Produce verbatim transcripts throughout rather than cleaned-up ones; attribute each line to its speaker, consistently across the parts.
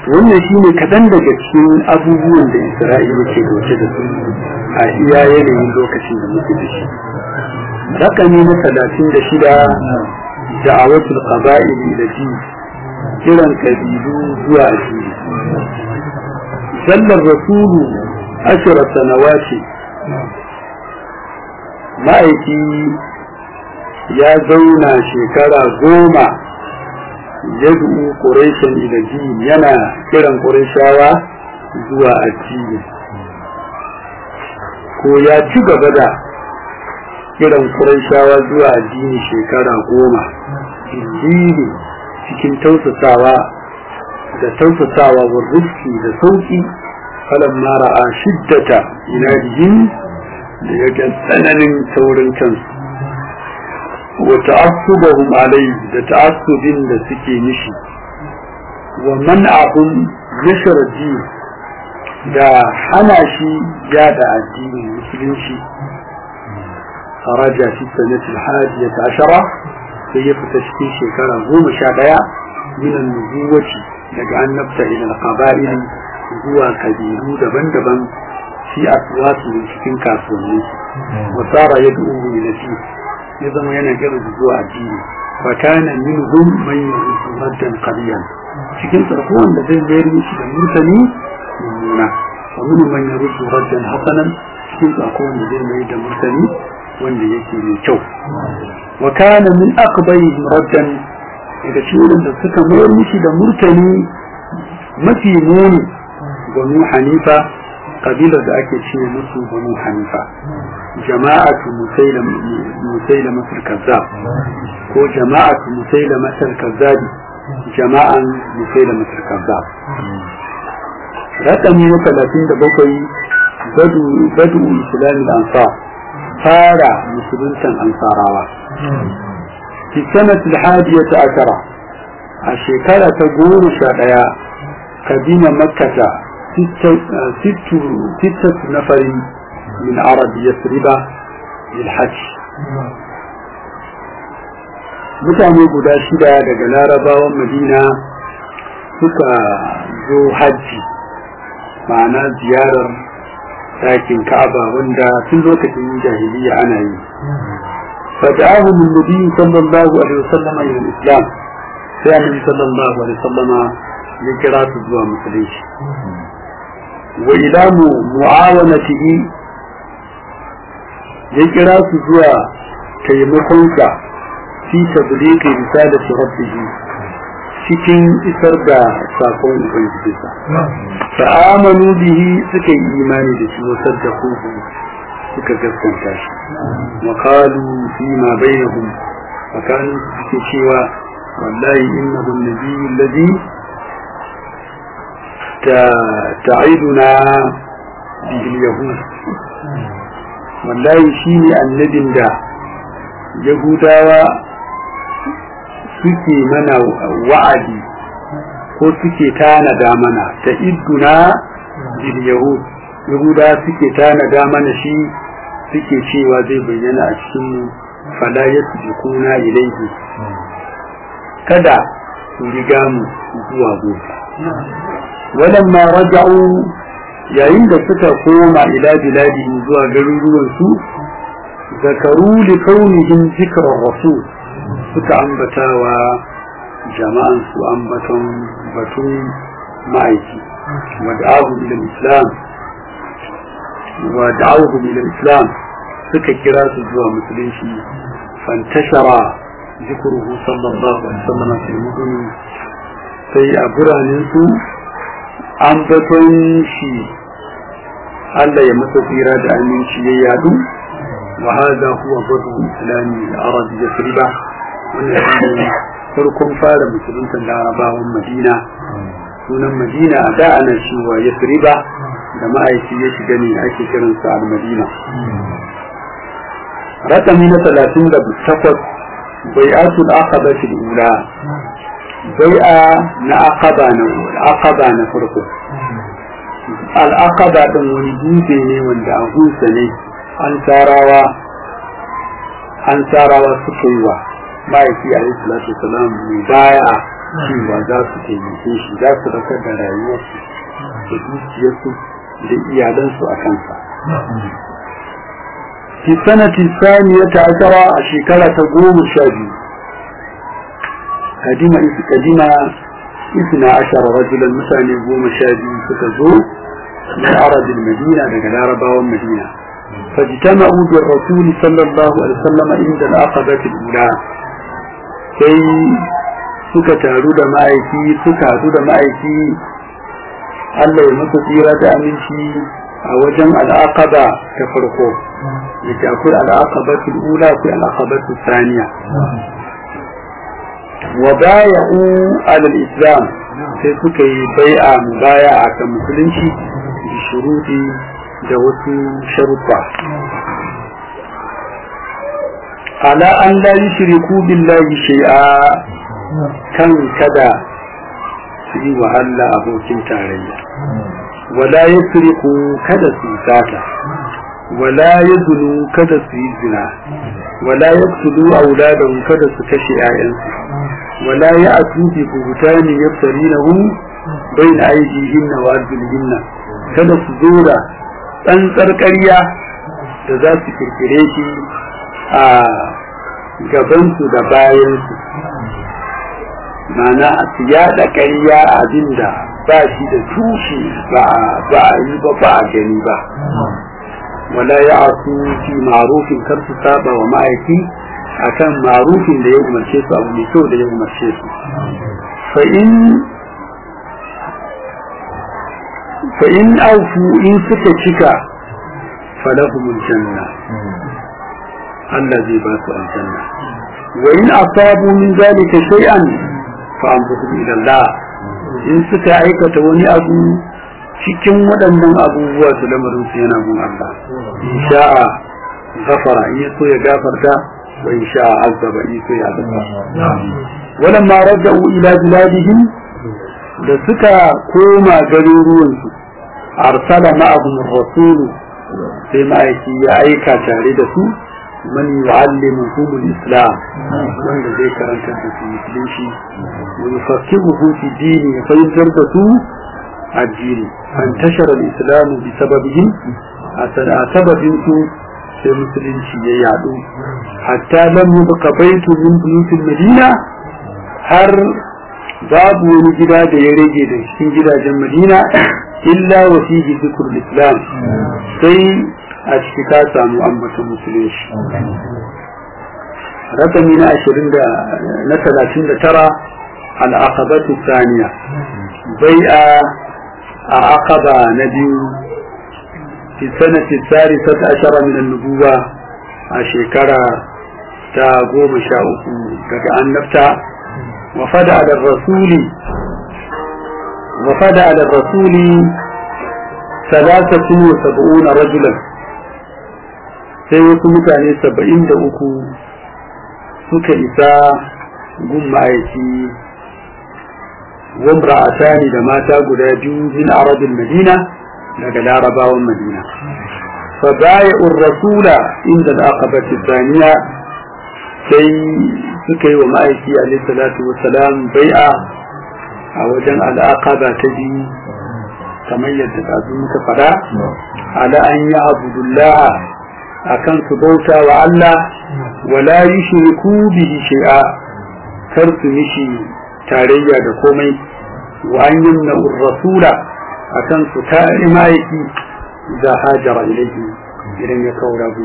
Speaker 1: wannan shi ne kaɗan daga cikin abubuwan da Isra'ila ke dauke da su a iya yanayin lokacin da muke da shi. Rakami na talatin da shida da'awatul qaba'il ila din, kiran kabilu zuwa addini. Sallar rasulu ashara sanawati, ma'aiki ya zauna shekara goma yad'u quraishan ila din, yana kiran quraishawa zuwa addini, ko ya ci gaba da kiran quraishawa zuwa addini shekara goma addini cikin tausasawa da tausasawa wa rizki da sauki. falamma ra'a shiddata inadihim, da ya ga tsananin taurin kansu wa ta'assubahum alayhi, da ta'assubin da suke mishi, wa man'ahum nashr din, da hana shi yada addinin musulunci. kharaja fi sanati al-hadiyata ashara, sai ya fita cikin shekara goma sha daya min an-nubuwati, daga annabta ila al-qaba'il, zuwa kabilu daban-daban fi aswati cikin kasuwanni. wa sara yad'u ila din, ya zama yana kiran zuwa addini. fa kana minhum man yurdu raddan qaliyan, cikin sarko wanda zai mayar mishi da murtani mummuna. wa minhum man yurdu raddan hasanan, cikin sarko wanda zai mayar da murtani wanda yake mai kyau. wa kana min aqbayhim raddan, daga cikin da suka mayar mishi da murtani mafi muni banu hanifa, kabilar da ake ce musu banu hanifa. jama'atu musailama al-kazzab, ko jama'atu musailama al-kazzab, jama'an musailama al-kazzab. rakami na talatin da bakwai badu badu islamin ansar, fara musuluntan ansarawa. fi sanati al-hadiyata ashara, a shekara ta goma sha daya kadina makkata ستة نفر من عرب يثرب للحج. mutane guda shida daga larabawan madina suka zo hajji, ma'ana ziyarar ɗakin ka'aba, wanda tun lokacin jahiliya ana yi. fada'ahum an-nabi sallallahu alaihi wasallam ila al-islam, sai annabi sallallahu alaihi wasallam ya kira su zuwa musulunci. wa ila mu'awanatihi, ya kira su zuwa taimakonsa fi tablighi risalati rabbih, cikin isar da sakon ubangijinsa. fa amanu bihi, suka yi imani da shi, wasar da kuhu suka gaskanta shi. wa qalu fi ma bainahum, fakanu suke cewa wallahi innahu an-nabiyyu alladhi تعيدنا به اليهود، والله شيني النبي دا يهوداوا suke mana wa'adi ko suke tanada mana, ta'iduna bil yahud, yahuda suke tanada mana shi, suke cewa zai bayyana a cikin mu. fala yasbiquna ilayhi, kada su riga mu zuwa gobe. walamma raja'u, yayin da suka koma ila biladihim zuwa garuruwan su, zakaru li kaunihim zikra rasul, suka ambatawa jama'an su ambaton batun ma'aiki. wa da'ahu ila islam wa da'ahu ila islam suka kira su zuwa musulunci. fantashara zikruhu sallallahu alaihi wasallam fil mudun, sai a biranen su ambaton shi Allah ya masa tsira da aminci ya yadu. wa hada huwa badu islami al-arabi yasriba, wannan shine farkon fara musulunta larabawan madina. sunan madina a da ana cewa yasriba, da ma'aiki ya shiga ne ake kiransa al-madina. rakami na talatin da takwas bai'atul aqaba al-ula, bai'a na aqaba na aqaba na farko. al-aqaba din wani dutse ne wanda a gunsa ne an tarawa an tarawa suka yi wa ma'aiki alaihi salatu wasalam bai'a cewa za su taimake shi za su raka da rayuwarsu da dukiyarsu da iyalansu a kansa. fi sanati saniyata ashara a shekara ta goma sha biyu kadima isi kadima isna ashara rajulan mutane goma sha biyu suka zo min arabin madina daga larabawan madina fajtama'u bi rasul sallallahu alaihi wasallam inda al-aqabati al-ula sai suka taru da ma'aiki suka hadu da ma'aiki Allah ya masa tsira da aminci a wajen al'aqaba ta farko yake akwai al'aqabatu al-ula akwai al'aqabatu thaniya wa bay'u ala al-islam sai suka yi bai'a mubaya'a kan musulunci da shuruɗi da wasu sharuɗa ala an la yushriku billahi shay'a kan kada su yi wa Allah abokin tarayya wala yasriqu kada su sata wala yazunu kada su yi zina wala yaqtulu auladahum kada su kashe 'ya'yansu wala ya'tu bi buhtani yaftarinahu bayna aydihinna wa arjulihinna kada su zura tsantsar ƙarya da za su kirkire shi a gabansu da bayansu mana su yada ƙarya abinda ba shi da tushe ba a yi ba ba a gani ba wala ya asu fi marufin kar su saba wa ma'aiki akan marufin da ya umarce su abu mai kyau da ya umarce su fa in fa in aufu in suka cika falahumul janna Allah zai ba su aljanna wa in asabu min zalika shay'an fa amruhum ila Allah in suka aikata wani abu cikin waɗannan abubuwa su lamarin su yana gun Allah in sha'a ghafara in so ya gafarta wa in sha'a azaba in so ya azaba walamma raja'u ila biladihim da suka koma garuruwan su arsala ma'ahum ar-rasul sai ma'aiki ya aika tare da su man yu'allimuhum al-islam wanda zai karanta da su musulunci wa yufaqihuhu fi dini ya fahimtar da su addini fantashara al-islam bi sababihim asala sababin su sai musulunci ya yadu hatta lam yubqa baytu min buyutil madina har babu wani gida da ya rage da cikin gidajen madina illa wa fihi dhikrul islam sai a ciki ka samu ambata musulunci rakami na ashirin da na talatin da tara al-aqabatu thaniya bai'a a aqaba na biyu fi sanati thalithati ashara min an-nubuwa a shekara ta goma sha uku daga annabta wa fada ala rasuli wa fada ala rasuli ثلاثة وسبعون رجلا sai wasu mutane saba'in da uku suka isa gun ma'aiki wamra atani da mata guda biyu min arabin madina daga larabawan madina fa bai'ur rasula inda al-aqabati thaniya sai suka yi wa ma'aiki alayhi salatu wassalam bai'a a wajen al-aqaba ta biyu kamar yadda kazu muka fada ala an ya abudullah akan su bauta wa Allah wala yushriku bihi shay'a kar su mishi tarayya da komai wa an yamna rasula akan su kare maiki da hajara ilayhi idan ya kaura bu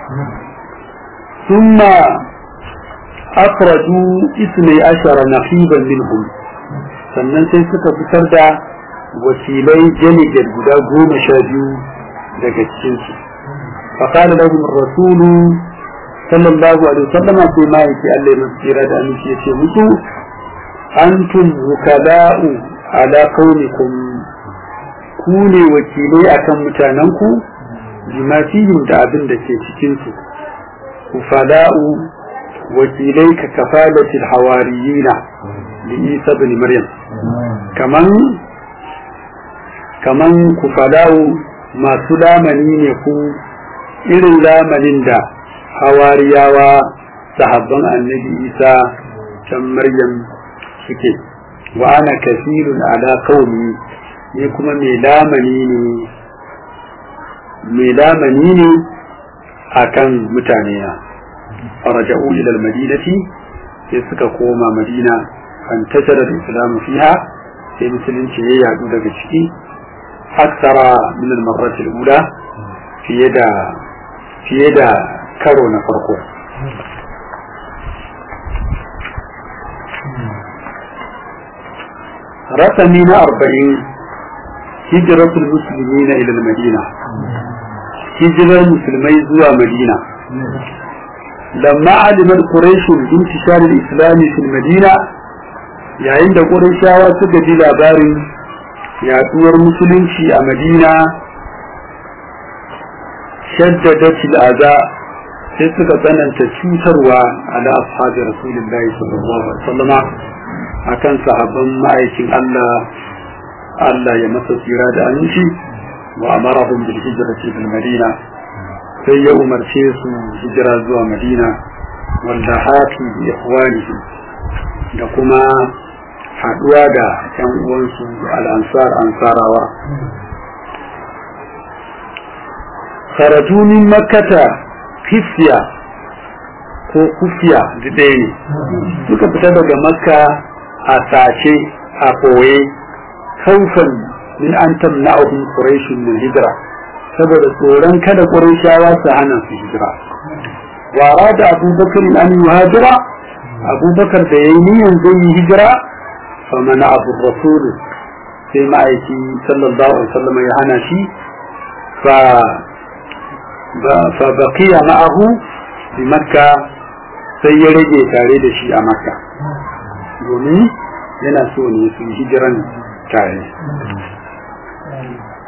Speaker 1: thumma akhraju ismai ashara naqiban minhum sannan sai suka fitar da wakilai jami'ar guda goma sha biyu daga cikinsu faƙaɗa lahum rasulu sallallahu alaihi wasallama sai ma yake Allah ya masira da aminci ya ce musu antum wukala'u ala qaunikum ku ne wakilai akan mutanenku bima fihim da abin da ke cikinsu kufala'u wakilai ka kafalatil hawariyina li Isa ibn Maryam kaman kaman ku fadawo masu lamani ne ku irin lamanin da hawariyawa sahabban annabi Isa can Maryam suke wa ana kasirun ala qaumi ne kuma mai lamani ne mai lamani ne akan mutane na faraja'u ila al-madinati sai suka koma madina an tashara al-islam fiha sai musulunci ya yadu daga ciki aksara min al-marrat al-ula fiye da fiye da karo na farko rasami na arba'in hijratul muslimina ila al-madina hijirar musulmai zuwa madina lamma alimat quraish intishar al-islam fi al-madina yayin da qurayshawa suka ji labarin yaduwar musulunci a madina shaddadat al-aza sai suka tsananta cutarwa ala ashabi rasulillahi sallallahu alaihi wasallam akan sahabban ma'aikin Allah Allah ya masa tsira da aminci wa amarahum bil hijrati bil madina sai ya umarce su hijira zuwa madina wanda hatu bi ikhwanihi da kuma haduwa da yan uwansu al-ansar ansarawa kharaju min makkata kifya ko kufiya da ɗaya ne suka fita daga makka a sace a koye kaufan min an tamna'uhum quraish min hijra saboda tsoron kada qurayshawa su hana su hijira wa arada abubakar an yuhajira abubakar da yayi niyyar zai yi hijira fa mana abu rasul sai ma'aiki sallallahu alaihi wasallam ya hana shi fa fa baqiya ma'ahu bi makka sai ya rage tare da shi a makka domin yana so ne su hijiran tare